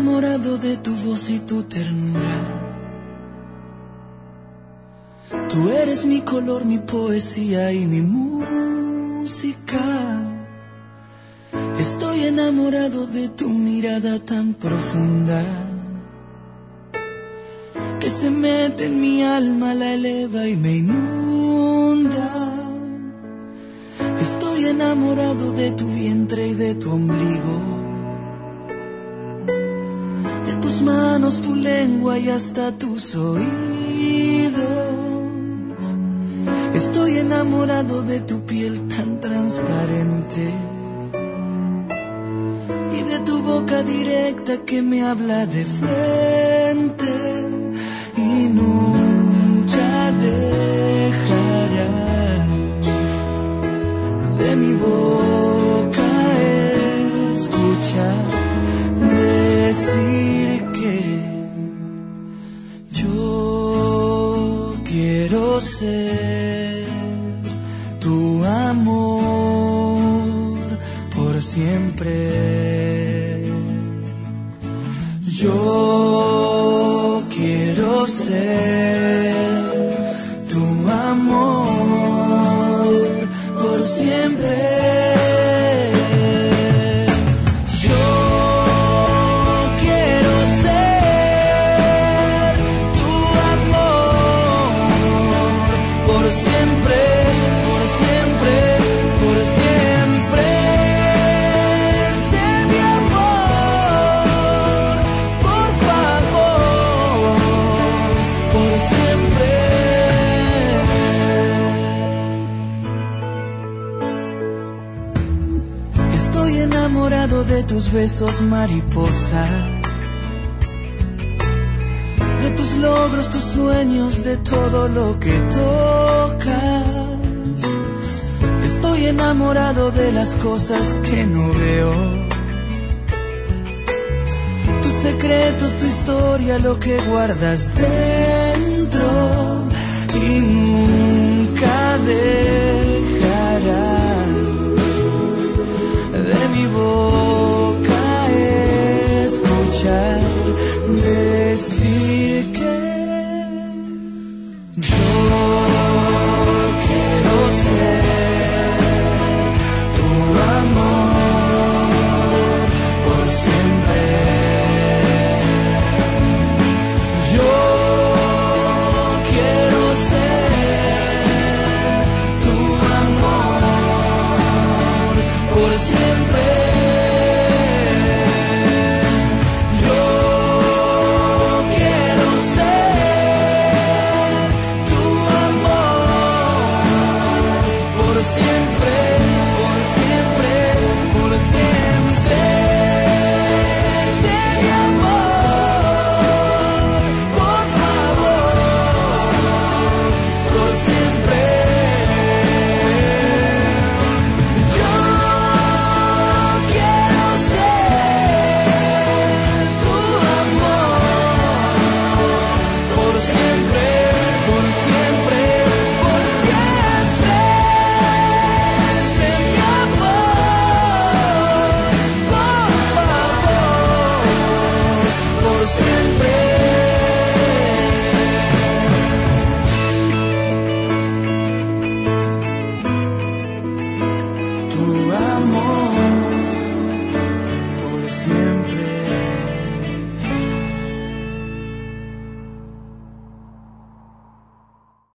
enamorado de tu voz y tu ternura. Tú eres mi color, mi poesía y mi música. Estoy enamorado de tu mirada tan profunda, que se mete en mi alma, la eleva y me inunda. Estoy enamorado de tu vientre y de tu ombligo, de tus manos, tu lengua y hasta tus oídos. Estoy enamorado de tu piel tan transparente y de tu boca directa que me habla de frente y nunca dejarás de mi boca escuchar decir que yo quiero ser tu amor por siempre. Yo quiero ser tu amor por siempre. De tus besos mariposa, de tus logros, tus sueños, de todo lo que tocas. Estoy enamorado de las cosas que no veo, tus secretos, tu historia, lo que guardas dentro y nunca dejarás